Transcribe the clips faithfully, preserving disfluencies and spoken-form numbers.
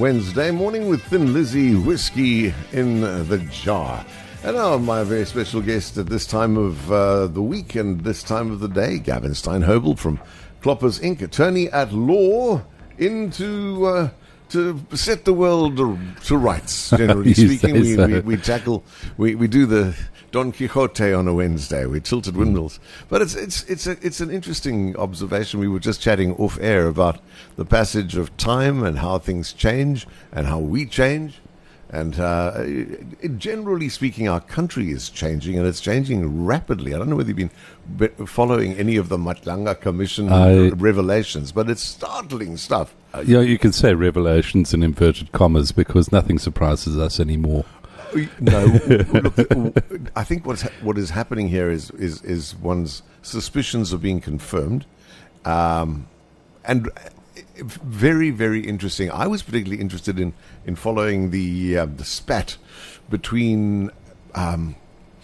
Wednesday morning with Thin Lizzy whiskey in the jar. And now my very special guest at this time of uh, the week and this time of the day, Gavin Steinhobel from Kloppers Incorporated, attorney at law, into uh, to set the world to rights. Generally speaking, we, so. we we tackle we, we do the Don Quixote on a Wednesday. We tilted windmills, but it's it's it's a, it's an interesting observation. We were just chatting off air about the passage of time and how things change and how we change. And uh, it, generally speaking, our country is changing, and it's changing rapidly. I don't know whether you've been following any of the Matlanga Commission I, revelations, but it's startling stuff. Uh, yeah, you can say revelations in inverted commas because nothing surprises us anymore. No, look, I think what's ha- what is happening here is, is, is one's suspicions are being confirmed, um, and very, very interesting. I was particularly interested in, in following the uh, the spat between. Um,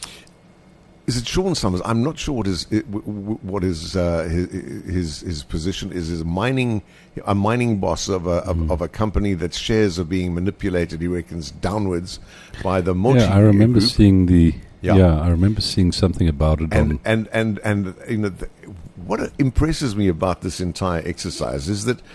is it Sean Summers? I'm not sure what his what his uh, his, his his position is. Is a mining a mining boss of a of, mm. of a company that shares are being manipulated. He reckons downwards by the Mochi Yeah, I remember group. seeing the. Yeah. yeah, I remember seeing something about it. And on and, and and you know, the, what impresses me about this entire exercise is that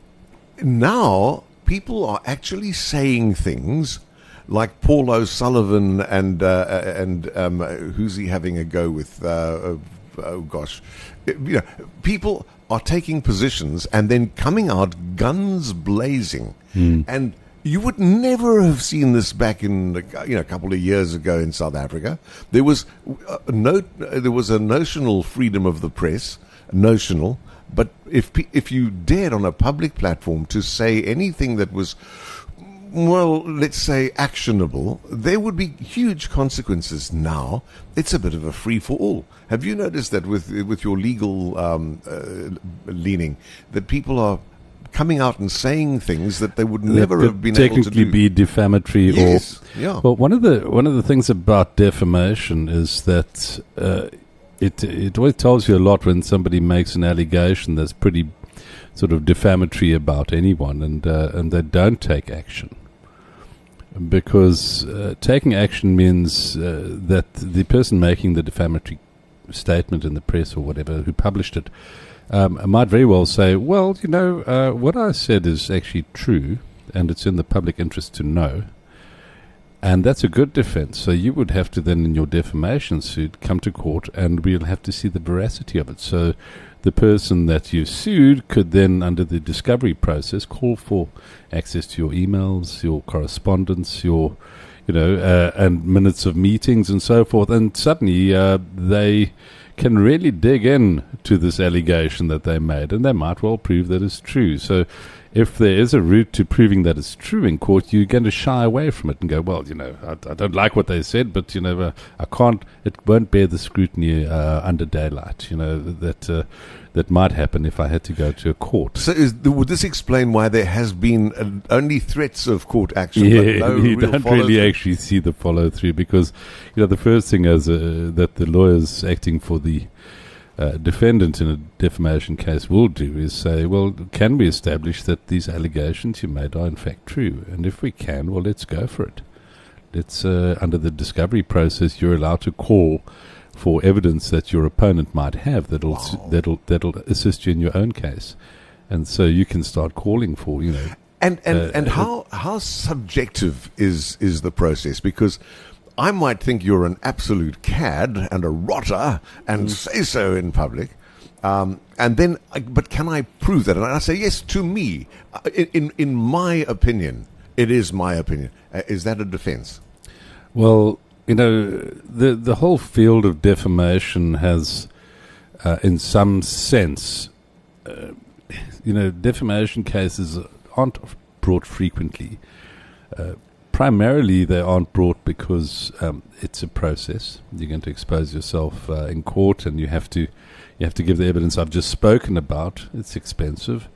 now people are actually saying things like Paul O'Sullivan and uh, and um, who's he having a go with? Uh, oh gosh, you know, people are taking positions and then coming out guns blazing, mm. and you would never have seen this back in, you know, a couple of years ago in South Africa. There was a no, there was a notional freedom of the press, notional. But if if you dared on a public platform to say anything that was, well, let's say actionable, there would be huge consequences. Now it's a bit of a free for all. Have you noticed that with with your legal um, uh, leaning, that people are coming out and saying things that they would never that have been able to do? Technically be defamatory. Yes. Or, yeah. Well, one of the one of the things about defamation is that uh, it it always tells you a lot when somebody makes an allegation that's pretty sort of defamatory about anyone, and uh, and they don't take action. Because uh, taking action means uh, that the person making the defamatory statement in the press or whatever, who published it, Um, I might very well say, well, you know, uh, what I said is actually true, and it's in the public interest to know, and that's a good defense. So you would have to then, in your defamation suit, come to court, and we'll have to see the veracity of it. So the person that you sued could then, under the discovery process, call for access to your emails, your correspondence, your, you know, uh, and minutes of meetings and so forth, and suddenly uh, they can really dig in to this allegation that they made, and they might well prove that it's true. So if there is a route to proving that it's true in court, you're going to shy away from it and go, well, you know, I, I don't like what they said, but, you know, uh, I can't, it won't bear the scrutiny uh, under daylight, you know, that uh, that might happen if I had to go to a court. So is, would this explain why there has been uh, only threats of court action? Yeah, but no you real don't really through? actually see the follow-through, because, you know, the first thing is uh, that the lawyers acting for the uh, defendant in a defamation case will do is say, well, can we establish that these allegations you made are in fact true? And if we can, well, let's go for it. Let's, uh, under the discovery process, you're allowed to call for evidence that your opponent might have that'll wow. that'll that'll assist you in your own case, and so you can start calling for, you know. And and, uh, and how how subjective is is the process? Because I might think you're an absolute cad and a rotter and mm. say so in public, um, and then but can I prove that? And I say yes, to me, in in, in my opinion, it is my opinion. Uh, is that a defense? Well, you know, the the whole field of defamation has, uh, in some sense, uh, you know, defamation cases aren't brought frequently. Uh, primarily, they aren't brought because um, it's a process. You're going to expose yourself uh, in court, and you have to you have to give the evidence I've just spoken about. It's expensive.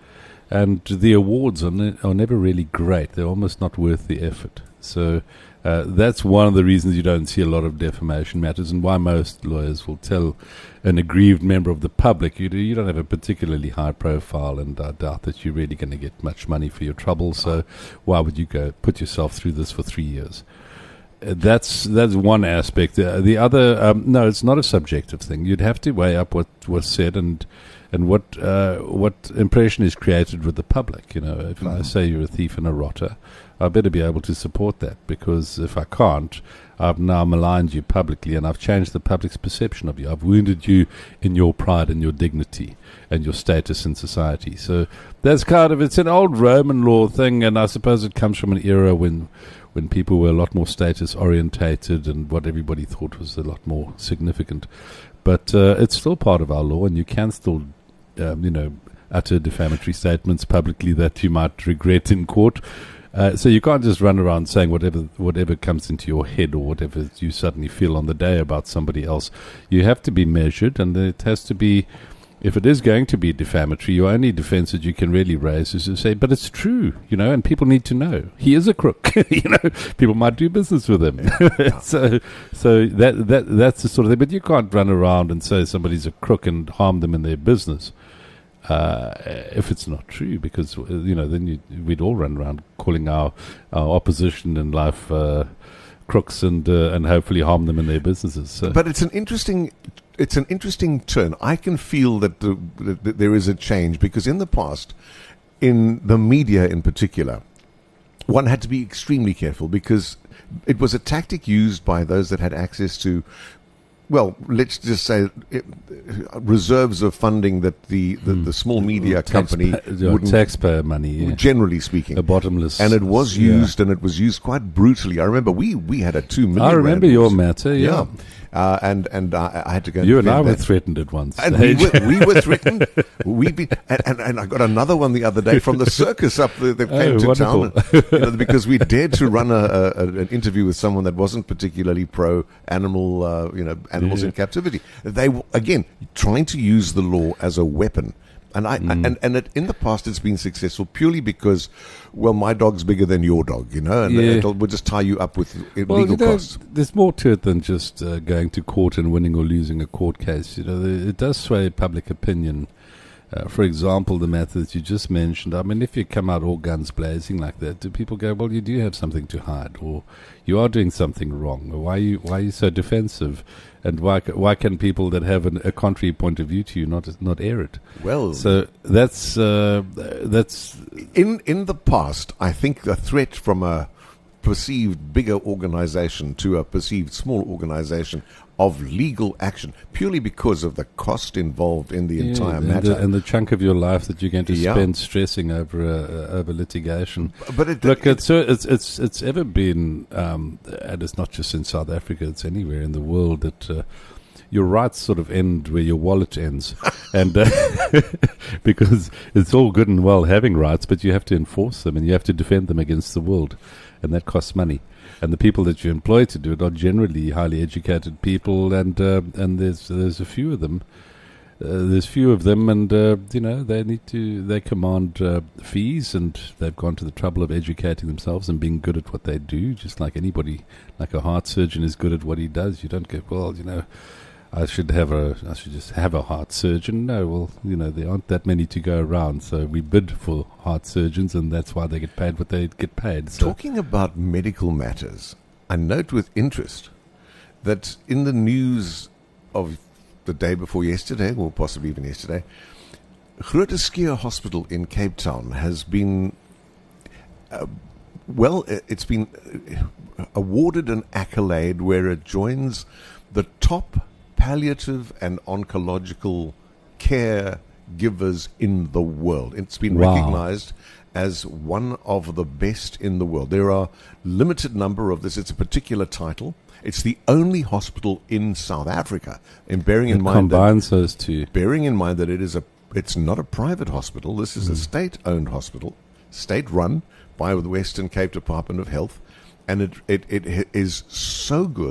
and the awards are, ne- are never really great. They're almost not worth the effort. So uh, that's one of the reasons you don't see a lot of defamation matters, and why most lawyers will tell an aggrieved member of the public, you, do, you don't have a particularly high profile, and I doubt that you're really going to get much money for your trouble, so why would you go put yourself through this for three years? Uh, that's that's one aspect. Uh, the other, um, no, it's not a subjective thing. You'd have to weigh up what was said and and what uh, what impression is created with the public. You know, if mm. I say you're a thief and a rotter, I better be able to support that, because if I can't, I've now maligned you publicly, and I've changed the public's perception of you. I've wounded you in your pride and your dignity and your status in society. So that's kind of, it's an old Roman law thing, and I suppose it comes from an era when when people were a lot more status orientated and what everybody thought was a lot more significant. But uh, it's still part of our law, and you can still, um, you know, utter defamatory statements publicly that you might regret in court. Uh, so you can't just run around saying whatever whatever comes into your head or whatever you suddenly feel on the day about somebody else. You have to be measured, and it has to be, if it is going to be defamatory, your only defense that you can really raise is to say, but it's true, you know, and people need to know. He is a crook, you know, people might do business with him. Yeah. so so that that that's the sort of thing. But you can't run around and say somebody's a crook and harm them in their business. Uh, if it's not true, because, you know, then you, we'd all run around calling our, our opposition in life uh, crooks and uh, and hopefully harm them in their businesses. So. But it's an interesting it's an interesting turn. I can feel that, the, that there is a change, because in the past, in the media in particular, one had to be extremely careful, because it was a tactic used by those that had access to, well, let's just say it, reserves of funding that the, the, mm. the small media Tax company pa- wouldn't, taxpayer money, yeah. generally speaking, a bottomless, and it was used, yeah. and it was used quite brutally. I remember we, we had a two million. I remember your matter, yeah, yeah. Uh, and and uh, I had to go. You and I were that. threatened at once. And we were, we were threatened. We be, and, and, and I got another one the other day from the circus up there. They came oh, to wonderful. town, you know, because we dared to run a, a, an interview with someone that wasn't particularly pro animal, uh, you know, animals yeah. in captivity. They were, again, trying to use the law as a weapon. And I, mm. and and it, in the past it's been successful purely because, well, my dog's bigger than your dog, you know, and yeah. it'll, we'll just tie you up with well, legal you know, costs. There's more to it than just uh, going to court and winning or losing a court case. You know, the, it does sway public opinion. Uh, for example, the matter that you just mentioned. I mean, if you come out all guns blazing like that, do people go, "Well, you do have something to hide, or you are doing something wrong, or why are you why are you so defensive?" And why why can people that have an, a contrary point of view to you not not air it? Well, so that's uh, that's in in the past. I think a threat from a perceived bigger organization to a perceived small organization of legal action, purely because of the cost involved in the yeah, entire and matter the, and the chunk of your life that you're going to yeah. spend stressing over uh, over litigation. But it, look, it, it's it's it's it's ever been, um, and it's not just in South Africa; it's anywhere in the world that uh, your rights sort of end where your wallet ends, and uh, because it's all good and well having rights, but you have to enforce them and you have to defend them against the world, and that costs money. And the people that you employ to do it are generally highly educated people, and uh, and there's there's a few of them. Uh, there's few of them, and uh, you know they need to they command uh, fees, and they've gone to the trouble of educating themselves and being good at what they do, just like anybody, like a heart surgeon is good at what he does. You don't go, well, you know, I should have a I should just have a heart surgeon. No, well, you know, there aren't that many to go around, so we bid for heart surgeons, and that's why they get paid what they get paid. So. Talking about medical matters, I note with interest that in the news of the day before yesterday, or possibly even yesterday, Groote Schuur Hospital in Cape Town has been, uh, well, it's been awarded an accolade where it joins the top palliative and oncological care givers in the world. It's been wow. recognized as one of the best in the world. There are limited number of this. It's a particular title. It's the only hospital in South Africa. And bearing in it mind combines that, those two. Bearing in mind that it is a, it's not a private hospital. This is mm. a state-owned hospital, state-run by the Western Cape Department of Health, and it, it it is so good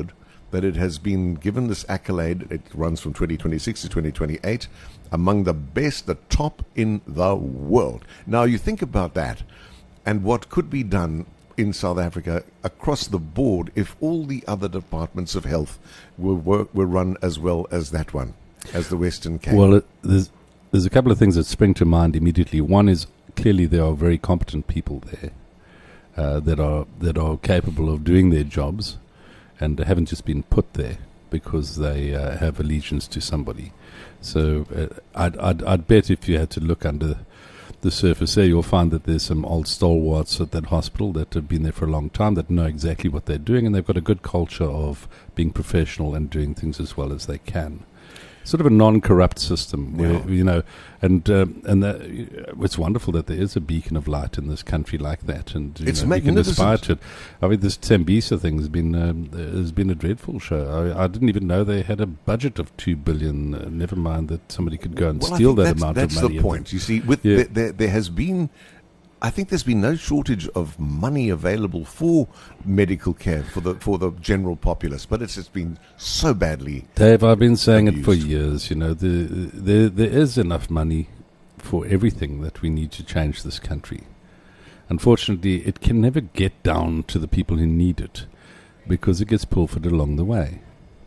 that it has been given this accolade. It runs from twenty twenty-six to twenty twenty-eight, among the best, the top in the world. Now, you think about that and what could be done in South Africa across the board if all the other departments of health were, work, were run as well as that one, as the Western Cape. Well, it, there's, there's a couple of things that spring to mind immediately. One is clearly there are very competent people there uh, that are that are capable of doing their jobs and haven't just been put there because they uh, have allegiance to somebody. So uh, I'd, I'd, I'd bet if you had to look under the surface there, you'll find that there's some old stalwarts at that hospital that have been there for a long time that know exactly what they're doing, and they've got a good culture of being professional and doing things as well as they can. Sort of a non-corrupt system, where, Yeah. you know, and um, and that, it's wonderful that there is a beacon of light in this country like that, and you It's know, we can magnificent. aspire to it. I mean, this Tembisa thing has been um, has been a dreadful show. I, I didn't even know they had a budget of two billion. Uh, never mind that somebody could go and Well, I steal think that that's, amount that's of money. the point. You see, with Yeah. there, there, there has been, I think there's been no shortage of money available for medical care for the for the general populace, but it's just been so badly. Dave, I've been saying it for abused. years. You know, the, there there is enough money for everything that we need to change this country. Unfortunately, it can never get down to the people who need it because it gets pilfered along the way.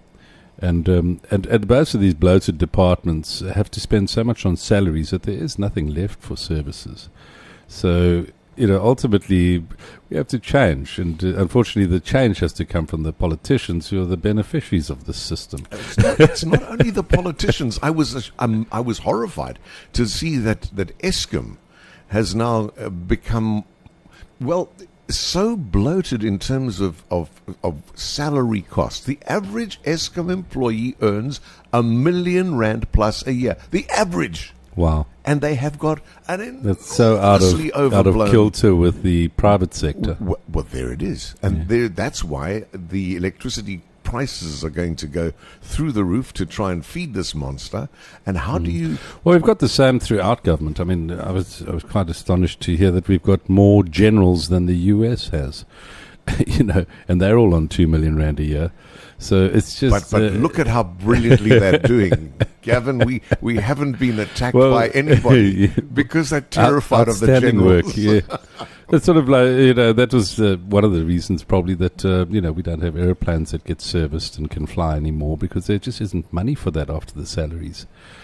And um, and and most of these bloated departments have to spend so much on salaries that there is nothing left for services. So, you know, ultimately, we have to change. And uh, unfortunately, the change has to come from the politicians who are the beneficiaries of this system. It's not, it's not only the politicians. I was um, I was horrified to see that that Eskom has now uh, become, well, so bloated in terms of, of of salary costs. The average Eskom employee earns a million rand plus a year. The average. Wow. And they have got an That's so out of, enormously out of overblown. kilter with the private sector. Well, well, there it is. And Yeah. there, that's why the electricity prices are going to go through the roof to try and feed this monster. And how do you... Well, we've got the same throughout government. I mean, I was I was quite astonished to hear that we've got more generals than the U S has. You know, and they're all on two million rand a year. So it's just... But, but uh, look at how brilliantly they're doing. Gavin, we, we haven't been attacked Well, by anybody yeah. because they're terrified of the outstanding generals. work, yeah. It's sort of like, you know, that was uh, one of the reasons probably that, uh, you know, we don't have airplanes that get serviced and can fly anymore because there just isn't money for that after the salaries.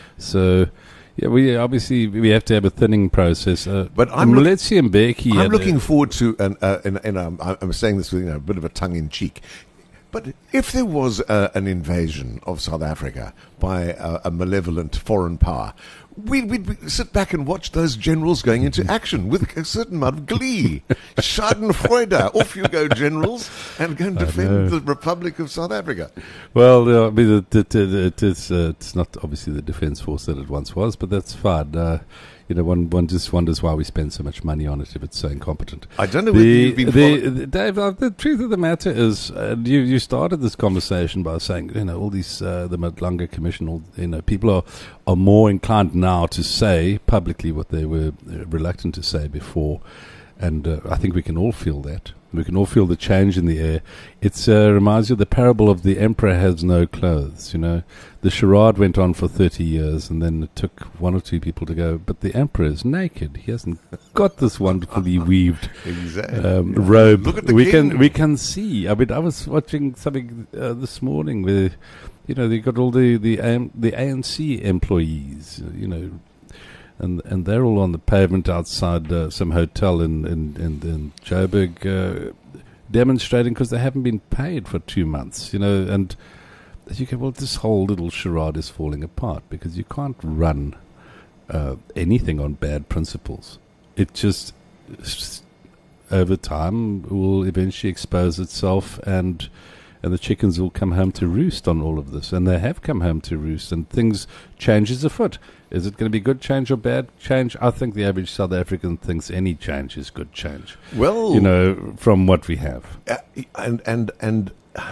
So, yeah, we obviously, we have to have a thinning process. Uh, But I'm look- Mletsi Mbeki I'm had a- looking forward to, and, uh, and, and um, I- I'm saying this with you know, a bit of a tongue-in-cheek, but if there was uh, an invasion of South Africa by uh, a malevolent foreign power, we'd, we'd sit back and watch those generals going into action with a certain amount of glee. Schadenfreude, off you go, generals, and go and know. defend the Republic of South Africa. Well, uh, I mean, it, it, it, it is, uh, it's not obviously the defence force that it once was, but that's fine. Uh, you know, one one just wonders why we spend so much money on it if it's so incompetent. I don't know whether The, you've been the, follow- the- Dave, uh, the truth of the matter is, uh, you you started this conversation by saying, you know, all these uh, the Madlanga Commission, all, you know, people are are more inclined now to say publicly what they were uh, reluctant to say before, and uh, I think we can all feel that. We can all feel the change in the air. It uh, reminds you of the parable of the emperor has no clothes. You know, the charade went on for thirty years, and then it took one or two people to go, but the emperor is naked. He hasn't got this wonderfully weaved Exactly. um, robe. Look at the we king. can we can see. I mean, I was watching something uh, this morning where, you know, they got all the the um, the A N C employees. uh, You know. And and they're all on the pavement outside uh, some hotel in in in, in Joburg, uh, demonstrating because they haven't been paid for two months. You know, and you go, well, this whole little charade is falling apart because you can't run uh, anything on bad principles. It just, it's just over time will eventually expose itself, and and the chickens will come home to roost on all of this, and they have come home to roost, and things changes afoot. Is it going to be good change or bad change? I think the average South African thinks any change is good change. Well, You know, from what we have. Uh, and and and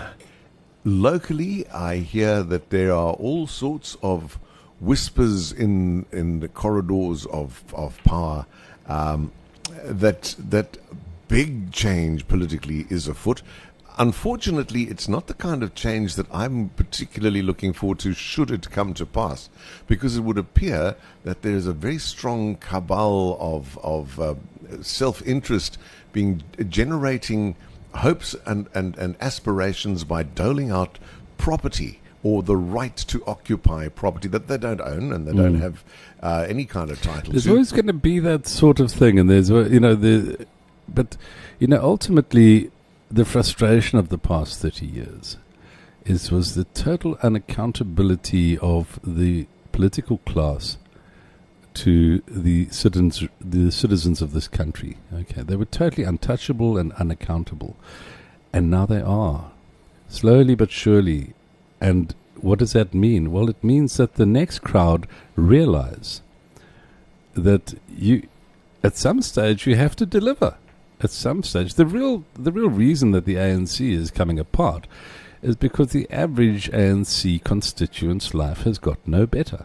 locally, I hear that there are all sorts of whispers in in the corridors of of power um, that that big change politically is afoot. unfortunately, it's not the kind of change that I'm particularly looking forward to should it come to pass, because it would appear that there is a very strong cabal of, of uh, self-interest being generating hopes and, and, and aspirations by doling out property or the right to occupy property that they don't own and they don't Mm. have uh, any kind of title There's to. always going to be that sort of thing, and there's, uh, you know, the, but, you know, ultimately, the frustration of the past thirty years is was the total unaccountability of the political class to the citizens, the citizens of this country. Okay, they were totally untouchable and unaccountable, and now they are, slowly but surely. And what does that mean? Well, it means that the next crowd realize that you, at some stage, you have to deliver. At some stage, the real the real reason that the A N C is coming apart is because the average A N C constituent's life has got no better.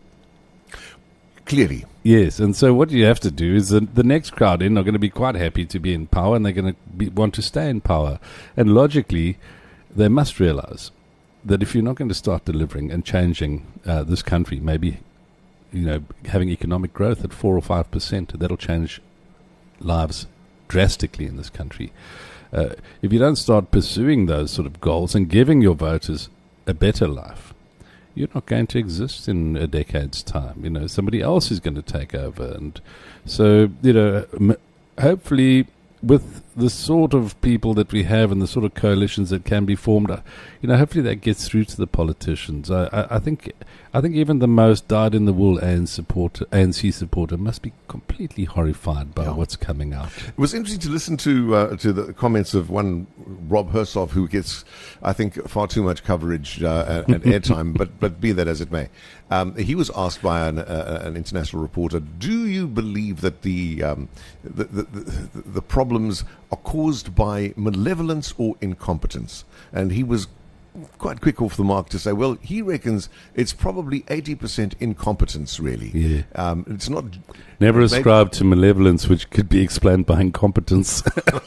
Clearly. Yes, and so what you have to do is the, the next crowd in are going to be quite happy to be in power, and they're going to be, want to stay in power. And logically, they must realize that if you're not going to start delivering and changing uh, this country, maybe, you know, having economic growth at four or five percent, that'll change lives drastically in this country. Uh, if you don't start pursuing those sort of goals and giving your voters a better life, you're not going to exist in a decade's time. You know, somebody else is going to take over. And so, you know, m- hopefully with the sort of people that we have and the sort of coalitions that can be formed, uh, you know, hopefully that gets through to the politicians. I, I, I think I think even the most dyed-in-the-wool A N C supporter, A N C supporter must be completely horrified by Yeah. what's coming out. It was interesting to listen to uh, to the comments of one Rob Hersov, who gets, I think, far too much coverage uh, and, and airtime, but but be that as it may. Um, he was asked by an, uh, an international reporter, do you believe that the, um, the, the, the the problems are caused by malevolence or incompetence? And he was quite quick off the mark to say, well, he reckons it's probably eighty percent incompetence, really. Yeah. Um, it's not... Never maybe- ascribe to malevolence, which could be explained by incompetence.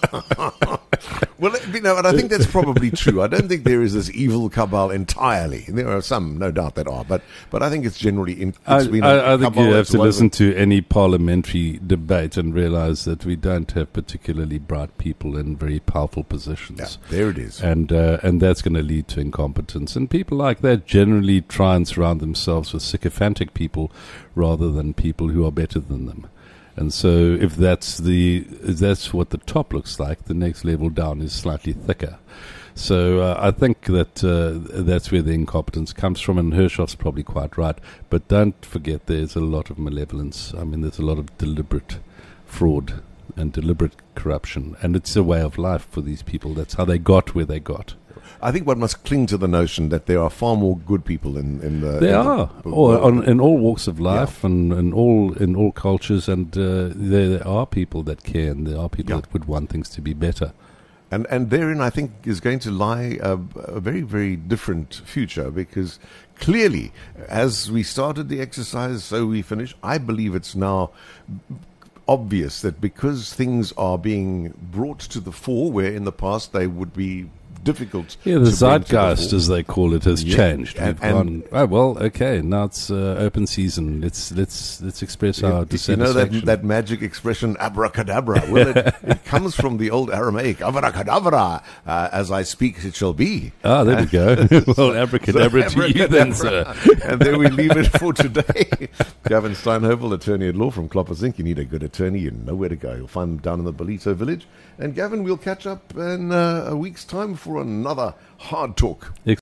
Well, you know, and I think that's probably true. I don't think there is this evil cabal entirely. There are some, no doubt, that are, but but I think it's generally in. It's I, been a I, I think cabal you have that's to woven- listen to any parliamentary debate and realize that we don't have particularly bright people in very powerful positions. Yeah, there it is. And uh, and that's going to lead to incompetence. And people like that generally try and surround themselves with sycophantic people rather than people who are better than them. And so if that's the if that's what the top looks like, the next level down is slightly thicker. So uh, I think that uh, that's where the incompetence comes from, and Hershov's probably quite right. But don't forget there's a lot of malevolence. I mean, there's a lot of deliberate fraud and deliberate corruption. And it's a way of life for these people. That's how they got where they got. I think one must cling to the notion that there are far more good people in, in the. There in are, the, or world. on, in all walks of life, and, and all in all cultures, and uh, there, there are people that care, and there are people Yeah. that would want things to be better. And and therein, I think, is going to lie a, a very, very different future, because clearly, as we started the exercise, so we finish. I believe it's now obvious that because things are being brought to the fore, where in the past they would be difficult. Yeah, the to bring to zeitgeist, fore. as they call it, has Yeah, changed. and- We've and- gone, oh well, okay, now it's uh, open season. Let's let's let's express our You know dissatisfaction. that that magic expression abracadabra. Well, it, it comes from the old Aramaic abracadabra. Uh, as I speak, it shall be. Ah, there we go. Well, abracadabra So, to you then, sir. And there we leave it for today. Gavin Steinhovel, attorney at law from Kloppers Incorporated. You need a good attorney, you know where to go. You'll find him down in the Belito village. And Gavin, we'll catch up in uh, a week's time for another hard talk.